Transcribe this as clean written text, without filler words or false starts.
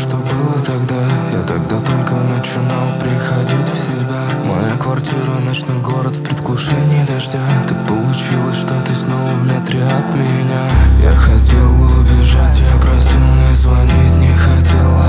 что было тогда. Я тогда только начинал приходить в себя. Моя квартира, ночной город в предвкушении дождя. Так получилось, что ты снова в метре от меня. Я хотел убежать, я просил не звонить, не хотела